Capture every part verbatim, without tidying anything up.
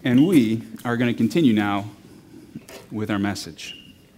And we are going to continue now with our message.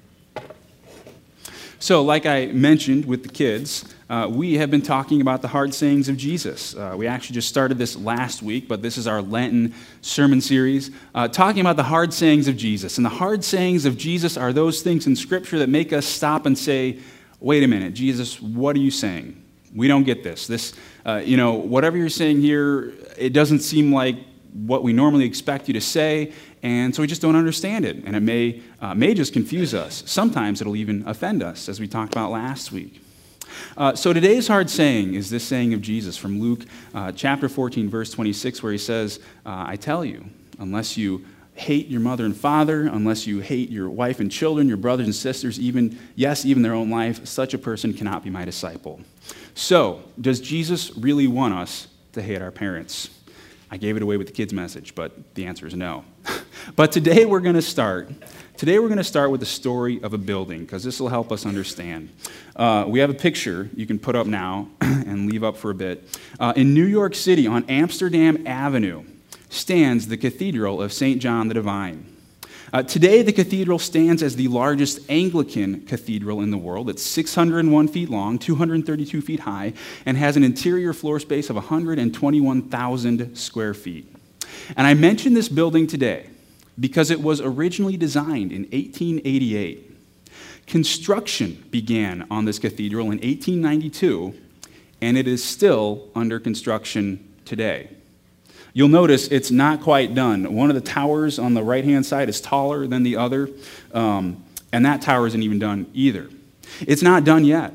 So, like I mentioned with the kids, uh, we have been talking about the hard sayings of Jesus. Uh, we actually just started this last week, but this is our Lenten sermon series, uh, talking about the hard sayings of Jesus. And the hard sayings of Jesus are those things in Scripture that make us stop and say, wait a minute, Jesus, what are you saying? We don't get this. This, uh, you know, whatever you're saying here, it doesn't seem like what we normally expect you to say, and so we just don't understand it, and it may uh, may just confuse us. Sometimes it'll even offend us, as we talked about last week. Uh, so today's hard saying is this saying of Jesus from Luke uh, chapter fourteen, verse twenty-six, where he says, uh, I tell you, unless you hate your mother and father, unless you hate your wife and children, your brothers and sisters, even, yes, even their own life, such a person cannot be my disciple. So, does Jesus really want us to hate our parents? I gave it away with the kids' message, but the answer is no. But today we're going to start. Today we're going to start with the story of a building, because this will help us understand. Uh, we have a picture you can put up now and leave up for a bit. Uh, in New York City, on Amsterdam Avenue, stands the Cathedral of Saint John the Divine. Uh, today, the cathedral stands as the largest Anglican cathedral in the world. It's six hundred one feet long, two hundred thirty-two feet high, and has an interior floor space of one hundred twenty-one thousand square feet. And I mention this building today because it was originally designed in eighteen eighty-eight. Construction began on this cathedral in eighteen ninety-two, and it is still under construction today. You'll notice it's not quite done. One of the towers on the right-hand side is taller than the other, um, and that tower isn't even done either. It's not done yet.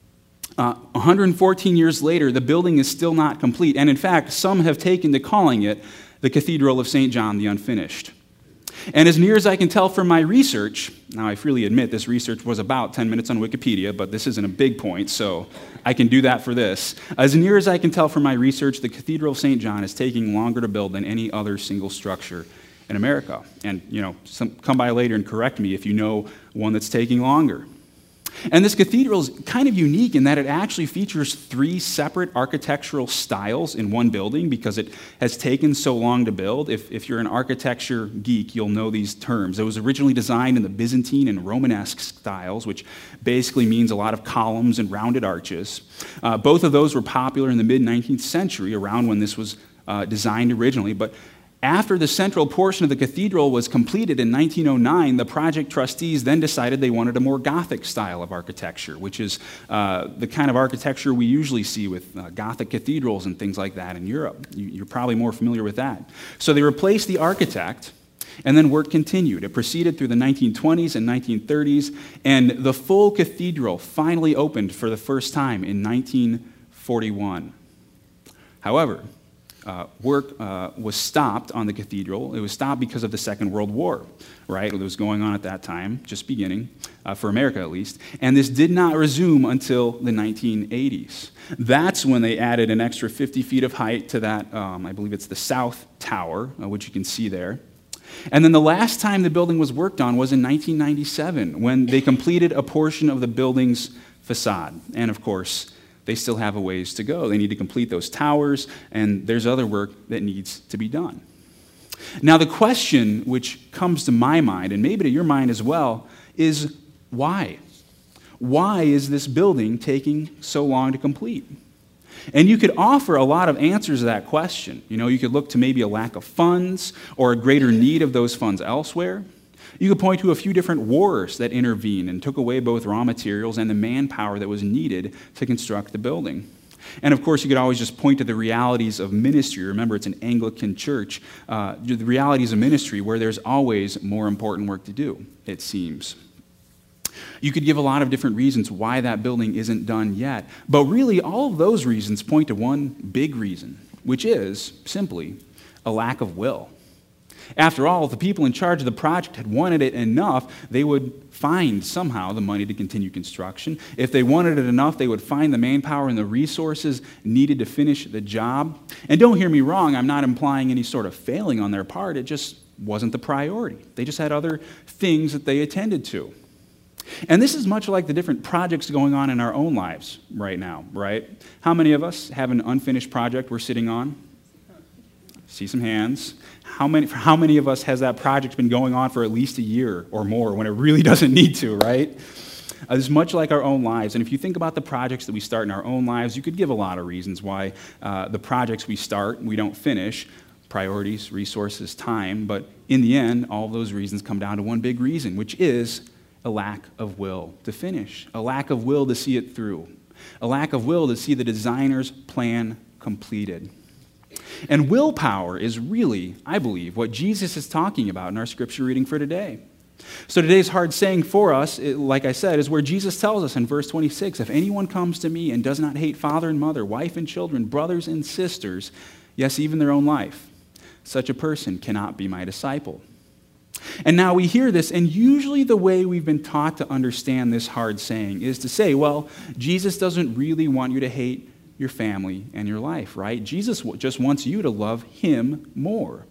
Uh, one hundred fourteen years later, the building is still not complete, and in fact, some have taken to calling it the Cathedral of Saint John the Unfinished. And as near as I can tell from my research, now I freely admit this research was about ten minutes on Wikipedia, but this isn't a big point, so I can do that for this. As near as I can tell from my research, the Cathedral of Saint John is taking longer to build than any other single structure in America. And, you know, some, come by later and correct me if you know one that's taking longer. And this cathedral is kind of unique in that it actually features three separate architectural styles in one building because it has taken so long to build. If, if you're an architecture geek, you'll know these terms. It was originally designed in the Byzantine and Romanesque styles, which basically means a lot of columns and rounded arches. Uh, both of those were popular in the mid-nineteenth century, around when this was uh, designed originally, but after the central portion of the cathedral was completed in nineteen oh nine, the project trustees then decided they wanted a more Gothic style of architecture, which is uh, the kind of architecture we usually see with uh, Gothic cathedrals and things like that in Europe. You, you're probably more familiar with that. So they replaced the architect, and then work continued. It proceeded through the nineteen twenties and nineteen thirties, and the full cathedral finally opened for the first time in nineteen forty-one. However, Uh, work uh, was stopped on the cathedral. It was stopped because of the Second World War, right? It was going on at that time, just beginning, uh, for America at least. And this did not resume until the nineteen eighties. That's when they added an extra fifty feet of height to that, um, I believe it's the South Tower, uh, which you can see there. And then the last time the building was worked on was in nineteen ninety-seven, when they completed a portion of the building's facade. And of course, they still have a ways to go. They need to complete those towers, and there's other work that needs to be done. Now, the question which comes to my mind, and maybe to your mind as well, is why? Why is this building taking so long to complete? And you could offer a lot of answers to that question. You know, you could look to maybe a lack of funds or a greater need of those funds elsewhere. You could point to a few different wars that intervened and took away both raw materials and the manpower that was needed to construct the building. And of course, you could always just point to the realities of ministry. Remember, it's an Anglican church. Uh, the realities of ministry where there's always more important work to do, it seems. You could give a lot of different reasons why that building isn't done yet. But really, all of those reasons point to one big reason, which is simply a lack of will. After all, if the people in charge of the project had wanted it enough, they would find somehow the money to continue construction. If they wanted it enough, they would find the manpower and the resources needed to finish the job. And don't hear me wrong, I'm not implying any sort of failing on their part. It just wasn't the priority. They just had other things that they attended to. And this is much like the different projects going on in our own lives right now, right? How many of us have an unfinished project we're sitting on? See some hands. How many, for how many of us has that project been going on for at least a year or more when it really doesn't need to, right? Uh, it's much like our own lives. And if you think about the projects that we start in our own lives, you could give a lot of reasons why uh, the projects we start, we don't finish. Priorities, resources, time. But in the end, all of those reasons come down to one big reason, which is a lack of will to finish, a lack of will to see it through, a lack of will to see the designer's plan completed. And willpower is really, I believe, what Jesus is talking about in our scripture reading for today. So today's hard saying for us, it, like I said, is where Jesus tells us in verse twenty-six, if anyone comes to me and does not hate father and mother, wife and children, brothers and sisters, yes, even their own life, such a person cannot be my disciple. And now we hear this, and usually the way we've been taught to understand this hard saying is to say, well, Jesus doesn't really want you to hate your family and your life, right? Jesus just wants you to love him more.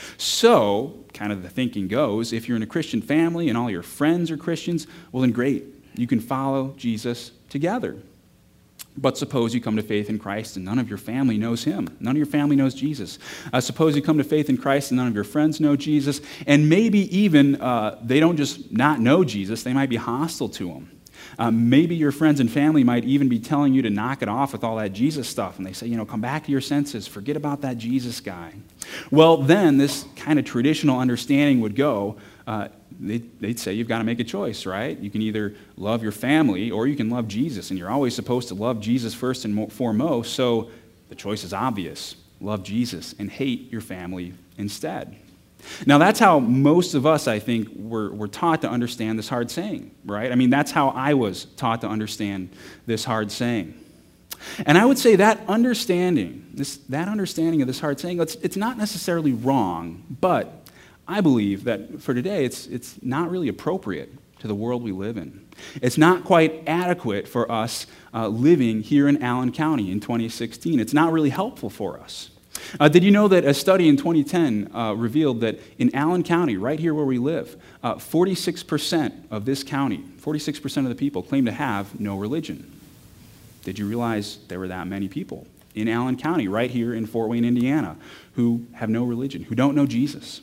So, kind of the thinking goes, if you're in a Christian family and all your friends are Christians, well then great, you can follow Jesus together. But suppose you come to faith in Christ and none of your family knows him. None of your family knows Jesus. Uh, suppose you come to faith in Christ and none of your friends know Jesus. And maybe even uh, they don't just not know Jesus, they might be hostile to him. Um, maybe your friends and family might even be telling you to knock it off with all that Jesus stuff. And they say, you know, come back to your senses. Forget about that Jesus guy. Well, then this kind of traditional understanding would go, uh, they'd, they'd say you've got to make a choice, right? You can either love your family or you can love Jesus. And you're always supposed to love Jesus first and foremost. So the choice is obvious. Love Jesus and hate your family instead. Now, that's how most of us, I think, were, were taught to understand this hard saying, right? I mean, that's how I was taught to understand this hard saying. And I would say that understanding, this, that understanding of this hard saying, it's, it's not necessarily wrong, but I believe that for today, it's, it's not really appropriate to the world we live in. It's not quite adequate for us uh, living here in Allen County in twenty sixteen. It's not really helpful for us. Uh, did you know that a study in twenty ten uh, revealed that in Allen County, right here where we live, uh, forty-six percent of this county, forty-six percent of the people claim to have no religion? Did you realize there were that many people in Allen County, right here in Fort Wayne, Indiana, who have no religion, who don't know Jesus?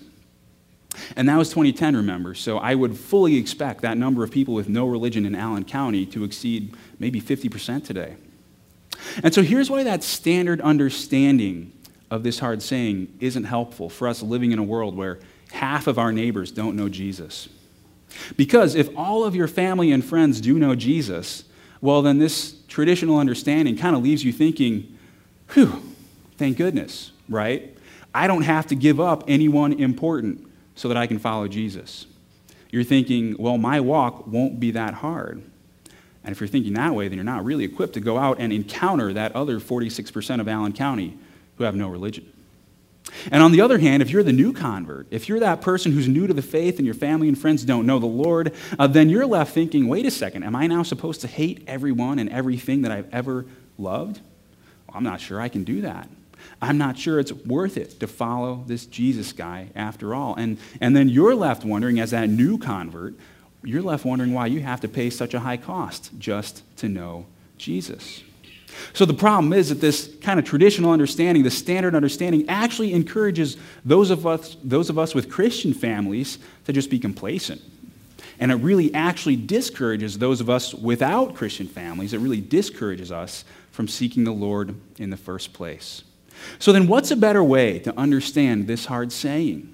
And that was twenty ten, remember, so I would fully expect that number of people with no religion in Allen County to exceed maybe fifty percent today. And so here's why that standard understanding of this hard saying isn't helpful for us living in a world where half of our neighbors don't know Jesus. Because if all of your family and friends do know Jesus, well, then this traditional understanding kind of leaves you thinking, whew, thank goodness, right? I don't have to give up anyone important so that I can follow Jesus. You're thinking, well, my walk won't be that hard. And if you're thinking that way, then you're not really equipped to go out and encounter that other forty-six percent of Allen County who have no religion. And on the other hand, if you're the new convert, if you're that person who's new to the faith and your family and friends don't know the Lord, uh, then you're left thinking, wait a second, am I now supposed to hate everyone and everything that I've ever loved? Well, I'm not sure I can do that. I'm not sure it's worth it to follow this Jesus guy after all. And, and then you're left wondering, as that new convert, you're left wondering why you have to pay such a high cost just to know Jesus. So the problem is that this kind of traditional understanding, the standard understanding, actually encourages those of us, those of us with Christian families to just be complacent. And it really actually discourages those of us without Christian families. It really discourages us from seeking the Lord in the first place. So then what's a better way to understand this hard saying?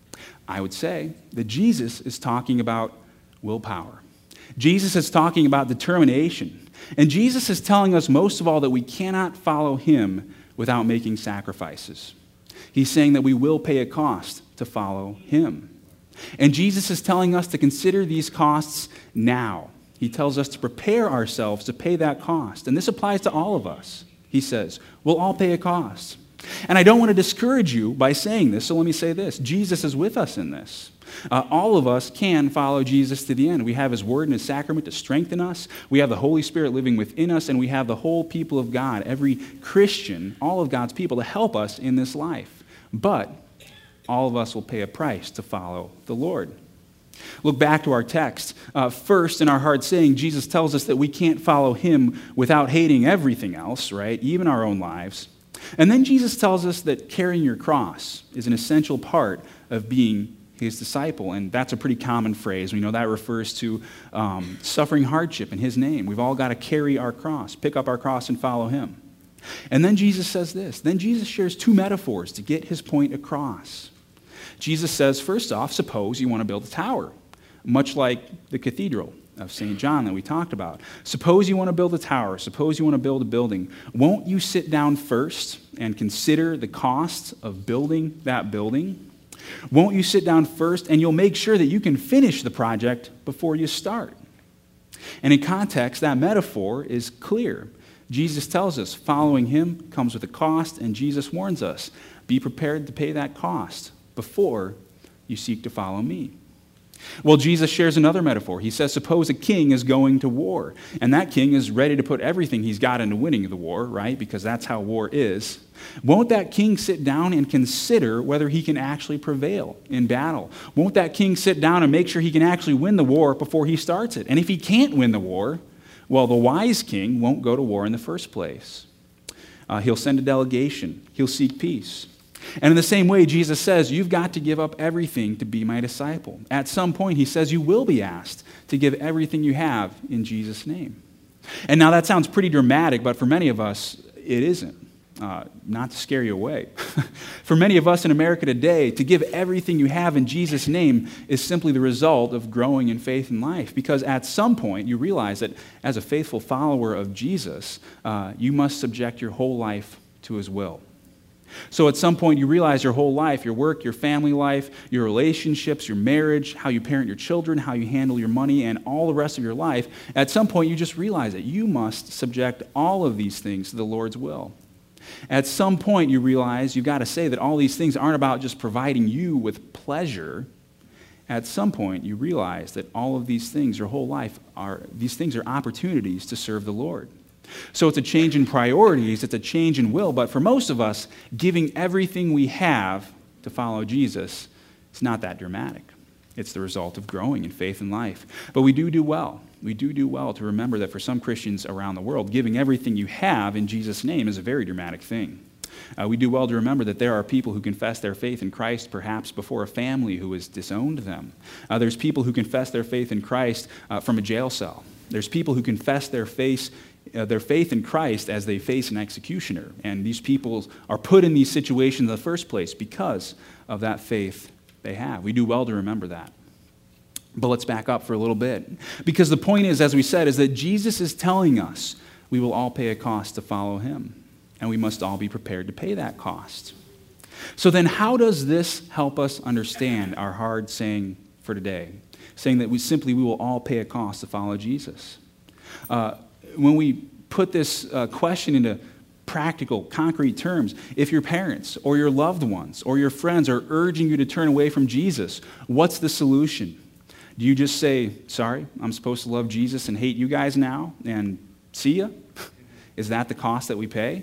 I would say that Jesus is talking about willpower. Jesus is talking about determination. And Jesus is telling us most of all that we cannot follow him without making sacrifices. He's saying that we will pay a cost to follow him. And Jesus is telling us to consider these costs now. He tells us to prepare ourselves to pay that cost. And this applies to all of us. He says, we'll all pay a cost. And I don't want to discourage you by saying this, so let me say this. Jesus is with us in this. Uh, all of us can follow Jesus to the end. We have his word and his sacrament to strengthen us. We have the Holy Spirit living within us, and we have the whole people of God, every Christian, all of God's people, to help us in this life. But all of us will pay a price to follow the Lord. Look back to our text. Uh, first, in our hard saying, Jesus tells us that we can't follow him without hating everything else, right? Even our own lives. And then Jesus tells us that carrying your cross is an essential part of being his disciple, and that's a pretty common phrase. We know that refers to um, suffering hardship in his name. We've all got to carry our cross, pick up our cross and follow him. And then Jesus says this. Then Jesus shares two metaphors to get his point across. Jesus says, first off, suppose you want to build a tower, much like the cathedral of Saint John that we talked about. Suppose you want to build a tower. Suppose you want to build a building. Won't you sit down first and consider the cost of building that building? Won't you sit down first and you'll make sure that you can finish the project before you start? And in context, that metaphor is clear. Jesus tells us following him comes with a cost, and Jesus warns us, be prepared to pay that cost before you seek to follow me. Well, Jesus shares another metaphor. He says, suppose a king is going to war, and that king is ready to put everything he's got into winning the war, right? Because that's how war is. Won't that king sit down and consider whether he can actually prevail in battle? Won't that king sit down and make sure he can actually win the war before he starts it? And if he can't win the war, well, the wise king won't go to war in the first place. Uh, he'll send a delegation. He'll seek peace. And in the same way, Jesus says, you've got to give up everything to be my disciple. At some point, he says you will be asked to give everything you have in Jesus' name. And now that sounds pretty dramatic, but for many of us, it isn't. Uh, not to scare you away. For many of us in America today, to give everything you have in Jesus' name is simply the result of growing in faith and life. Because at some point, you realize that as a faithful follower of Jesus, uh, you must subject your whole life to his will. So at some point, you realize your whole life, your work, your family life, your relationships, your marriage, how you parent your children, how you handle your money, and all the rest of your life, at some point, you just realize that you must subject all of these things to the Lord's will. At some point, you realize you've got to say that all these things aren't about just providing you with pleasure. At some point, you realize that all of these things, your whole life, are these things are opportunities to serve the Lord. So it's a change in priorities, it's a change in will, but for most of us, giving everything we have to follow Jesus is not that dramatic. It's the result of growing in faith and life. But we do do well. We do do well to remember that for some Christians around the world, giving everything you have in Jesus' name is a very dramatic thing. Uh, we do well to remember that there are people who confess their faith in Christ perhaps before a family who has disowned them. Uh, there's people who confess their faith in Christ uh, from a jail cell. There's people who confess their faith Uh, their faith in Christ as they face an executioner. And these people are put in these situations in the first place because of that faith they have. We do well to remember that. But let's back up for a little bit. Because the point is, as we said, is that Jesus is telling us we will all pay a cost to follow him. And we must all be prepared to pay that cost. So then how does this help us understand our hard saying for today? Saying that we simply we will all pay a cost to follow Jesus. Uh, When we put this uh, question into practical, concrete terms, if your parents or your loved ones or your friends are urging you to turn away from Jesus, what's the solution? Do you just say, sorry, I'm supposed to love Jesus and hate you guys now and see ya? Is that the cost that we pay?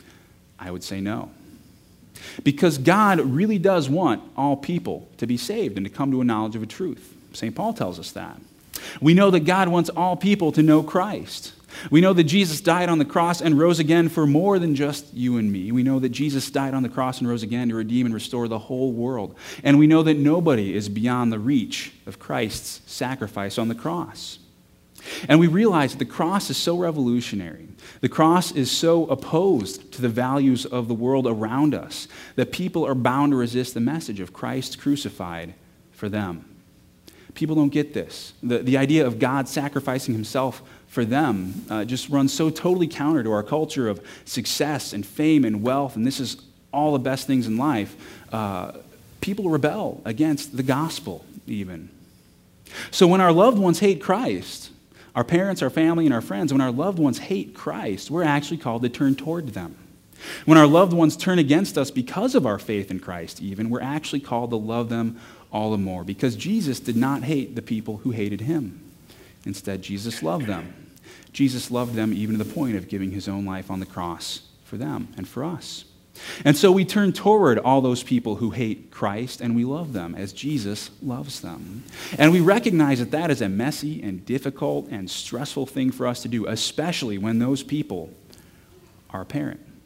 I would say no. Because God really does want all people to be saved and to come to a knowledge of a truth. Saint Paul tells us that. We know that God wants all people to know Christ. We know that Jesus died on the cross and rose again for more than just you and me. We know that Jesus died on the cross and rose again to redeem and restore the whole world. And we know that nobody is beyond the reach of Christ's sacrifice on the cross. And we realize that the cross is so revolutionary. The cross is so opposed to the values of the world around us that people are bound to resist the message of Christ crucified for them. People don't get this. The, the idea of God sacrificing himself for them uh, just runs so totally counter to our culture of success and fame and wealth, and this is all the best things in life. Uh, people rebel against the gospel even. So when our loved ones hate Christ, our parents, our family, and our friends, when our loved ones hate Christ, we're actually called to turn toward them. When our loved ones turn against us because of our faith in Christ even, we're actually called to love them all the more, because Jesus did not hate the people who hated him. Instead, Jesus loved them. Jesus loved them even to the point of giving his own life on the cross for them and for us. And so we turn toward all those people who hate Christ, and we love them as Jesus loves them. And we recognize that that is a messy and difficult and stressful thing for us to do, especially when those people are a parent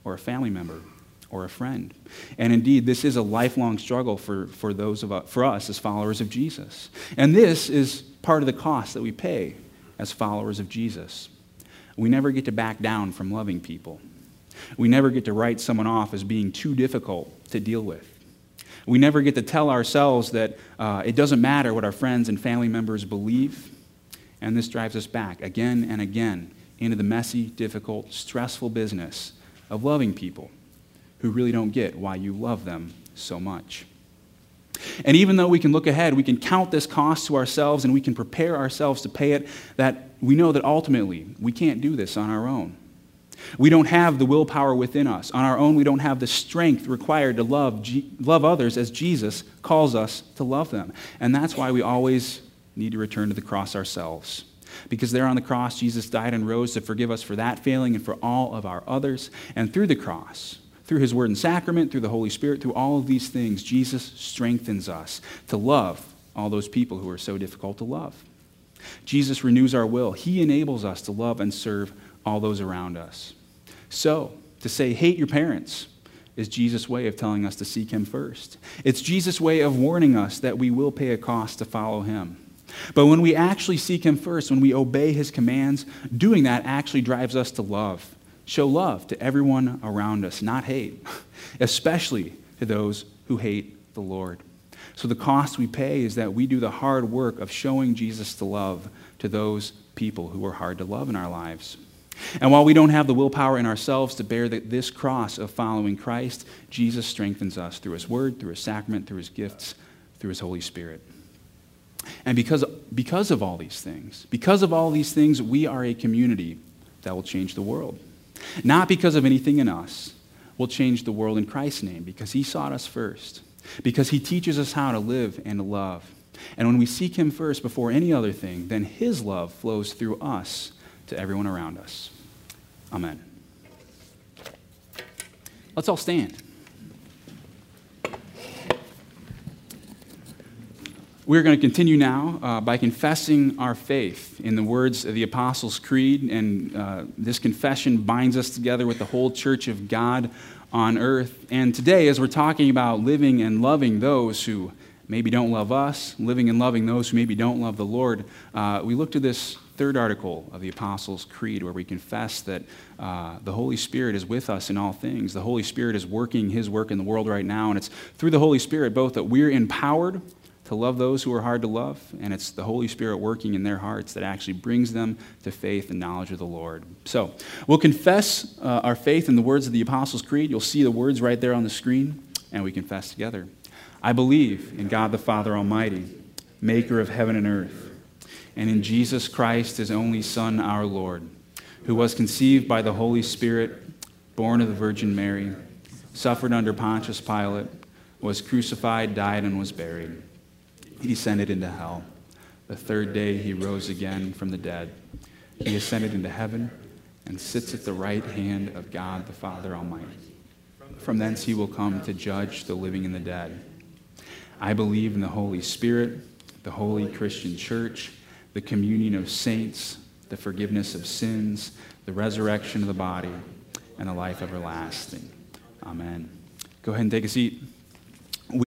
or a family member or a friend. And indeed, this is a lifelong struggle for, for those of us, for us as followers of Jesus. And this is part of the cost that we pay as followers of Jesus. We never get to back down from loving people. We never get to write someone off as being too difficult to deal with. We never get to tell ourselves that uh, it doesn't matter what our friends and family members believe. And this drives us back again and again into the messy, difficult, stressful business of loving people who really don't get why you love them so much. And even though we can look ahead, we can count this cost to ourselves and we can prepare ourselves to pay it, that we know that ultimately we can't do this on our own. We don't have the willpower within us. On our own, we don't have the strength required to love, G- love others as Jesus calls us to love them. And that's why we always need to return to the cross ourselves. Because there on the cross, Jesus died and rose to forgive us for that failing and for all of our others. And through the cross, through his word and sacrament, through the Holy Spirit, through all of these things, Jesus strengthens us to love all those people who are so difficult to love. Jesus renews our will. He enables us to love and serve all those around us. So, to say hate your parents is Jesus' way of telling us to seek him first. It's Jesus' way of warning us that we will pay a cost to follow him. But when we actually seek him first, when we obey his commands, doing that actually drives us to love. Show love to everyone around us, not hate, especially to those who hate the Lord. So the cost we pay is that we do the hard work of showing Jesus to love to those people who are hard to love in our lives. And while we don't have the willpower in ourselves to bear the, this cross of following Christ, Jesus strengthens us through his word, through his sacrament, through his gifts, through his Holy Spirit. And because, because of all these things, because of all these things, we are a community that will change the world. Not because of anything in us. We'll change the world in Christ's name because he sought us first. Because he teaches us how to live and to love. And when we seek him first before any other thing, then his love flows through us to everyone around us. Amen. Let's all stand. We're going to continue now uh, by confessing our faith in the words of the Apostles' Creed, and uh, this confession binds us together with the whole church of God on earth. And today, as we're talking about living and loving those who maybe don't love us, living and loving those who maybe don't love the Lord, uh, we look to this third article of the Apostles' Creed where we confess that uh, the Holy Spirit is with us in all things. The Holy Spirit is working his work in the world right now, and it's through the Holy Spirit both that we're empowered to love those who are hard to love, and it's the Holy Spirit working in their hearts that actually brings them to faith and knowledge of the Lord. So, we'll confess uh, our faith in the words of the Apostles' Creed. You'll see the words right there on the screen, and we confess together. I believe in God the Father Almighty, maker of heaven and earth, and in Jesus Christ, his only Son, our Lord, who was conceived by the Holy Spirit, born of the Virgin Mary, suffered under Pontius Pilate, was crucified, died, and was buried. He descended into hell. The third day he rose again from the dead. He ascended into heaven and sits at the right hand of God the Father Almighty. From thence he will come to judge the living and the dead. I believe in the Holy Spirit, the holy Christian church, the communion of saints, the forgiveness of sins, the resurrection of the body, and the life everlasting. Amen. Go ahead and take a seat.